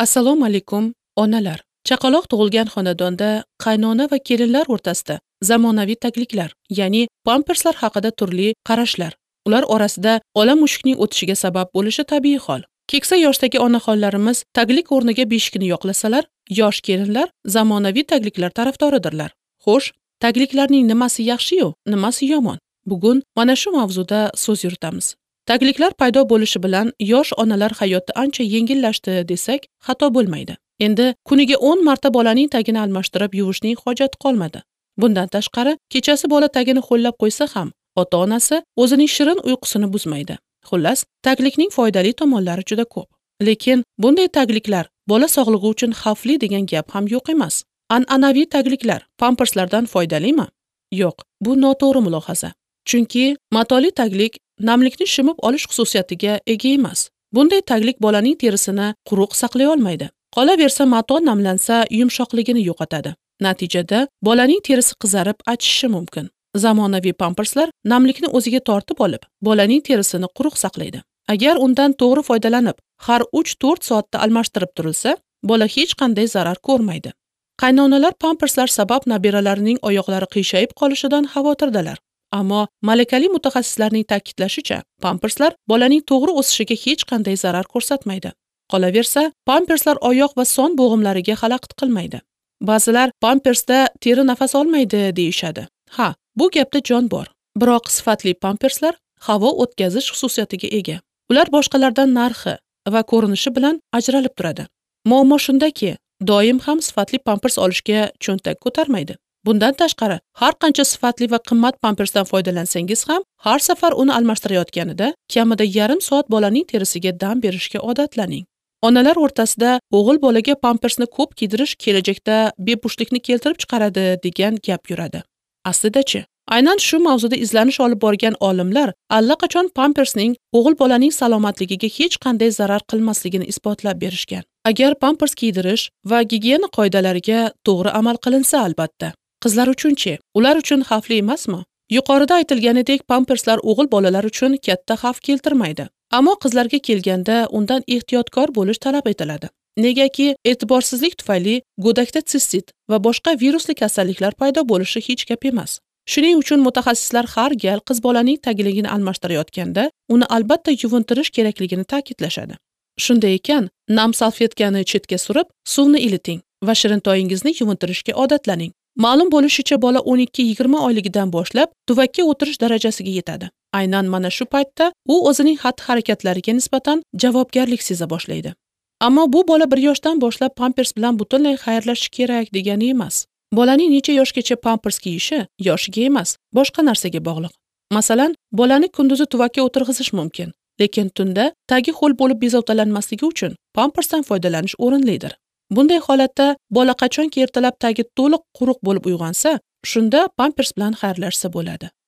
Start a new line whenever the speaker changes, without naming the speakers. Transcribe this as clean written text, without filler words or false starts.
Assalomu alaykum, onalar. Chaqaloq tug'ilgan xonadonda qaynona va kelinlar o'rtasida zamonaviy tagliklar, ya'ni pamperslar haqida turli qarashlar. Ular orasida ola mushukning o'tishiga sabab bo'lishi tabiiy hol. Keksa yoshdagi onaxonlarimiz taglik o'rniga beshikni yoqlasalar, yosh kelinlar zamonaviy tagliklar tarafdoridirlar. Xo'sh, tagliklarning nimasi yaxshi-yu, nimasi yomon? Bugun mana shu mavzuda so'z yuritamiz. Tagliklar paydo bo'lishi bilan yosh onalar hayoti ancha yengillashdi desak, xato bo'lmaydi. Endi kuniga 10 marta bolaning tagini almashtirib yuvishning hojati qolmadi. Bundan tashqari, kechasi bola tagini ho'llab qo'ysa ham, ota-onasi o'zining shirin uyqusini buzmaydi. Xullas, taglikning foydali tomonlari juda ko'p. Lekin bunday tagliklar bola sog'lig'i uchun xavfli degan gap ham yo'q emas. An'anaviy tagliklar pamperslardan foydalimi? Yo'q, bu noto'g'ri mulohaza. Chunki matoli taglik namlikni shimib olish xususiyatiga ega emas. Bunday taglik bolaning terisini quruq saqlay olmaydi. Qolaversa, mato namlansa yumshoqligini yo'qotadi. Natijada bolaning terisi qizarib achishishi mumkin. Zamonaviy pamperslar namlikni o'ziga tortib olib, bolaning terisini quruq saqlaydi. Agar undan to'g'ri foydalanib, har 3-4 soatda almashtirib turilsa, bola hech qanday zarar ko'rmaydi. Qaynonalar pamperslar sabab nabiralarining oyoqlari qiyshayib qolishidan xavotirdalar. Ammo malakali mutaxassislarning ta'kidlashicha, pamperslar bolaning to'g'ri o'sishiga hech qanday zarar ko'rsatmaydi. Qolaversa, pamperslar oyoq va son bo'g'imlariga xalaqit qilmaydi. Ba'zilar pampersda teri nafas olmaydi deyishadi. Ha, bu gapda jon bor. Biroq sifatli pamperslar havo o'tkazish xususiyatiga ega. Ular boshqalardan narxi va ko'rinishi bilan ajralib turadi. Muammo shundaki, doim ham sifatli pampers olishga cho'ntak ko'tarmaydi. Bundan tashqari, har qancha sifatli va qimmat pampersdan foydalansangiz ham, har safar uni almashtirayotganida kamida yarim soat bolaning terisiga dam berishga odatlaning. Onalar o'rtasida o'g'il bolaga pampersni ko'p kiydirish kelajakda bepushtlikni keltirib chiqaradi degan gap yuradi. Aslida-chi, aynan shu mavzuda izlanish olib borgan olimlar allaqachon pampersning o'g'il bolaning salomatligiga hech qanday zarar qilmasligini isbotlab berishgan. Agar pampers kiydirish va gigiyena qoidalariga to'g'ri amal qilinsa albatta. Qizlar uchun-chi, ular uchun xavfli emasmi? Yuqorida aytilganidek, pamperslar o'g'il bolalar uchun katta xavf keltirmaydi. Ammo qizlarga kelganda undan ehtiyotkor bo'lish talab etiladi. Negaki, e'tiborsizlik tufayli go'dakda sistit va boshqa virusli kasalliklar paydo bo'lishi hech gap emas. Shuning uchun mutaxassislar har gal qiz bolaning tagligini almashtirayotganda uni albatta yuvintirish kerakligini ta'kidlashadi. Shunday ekan, nam salfetkani chetga surib, suvni iliting va shirintoyingizni yuvintirishga odatlaning. Ma'lum bo'lishicha, bola 12-20 oyligidan boshlab tuvakka o'tirish darajasiga yetadi. Aynan mana shu paytda u o'zining xatti-harakatlariga nisbatan javobgarlik seza boshlaydi. Ammo bu bola 1 yoshdan boshlab pampers bilan butunlay xayrlashishi kerak degani emas. Bolaning necha yoshgacha pampers kiyishi yoshiga emas, boshqa narsaga bog'liq. Masalan, bolani kunduzi tuvakka o'tirg'izish mumkin, lekin tunda tagi ho'l bo'lib bezovtalanmasligi uchun pampersdan foydalanish o'rinlidir. Bunday holatda bola qachonki ertalab tagi to'liq quruq bo'lib uyg'onsa, shunda pampers bilan xayrlashsa bo'ladi.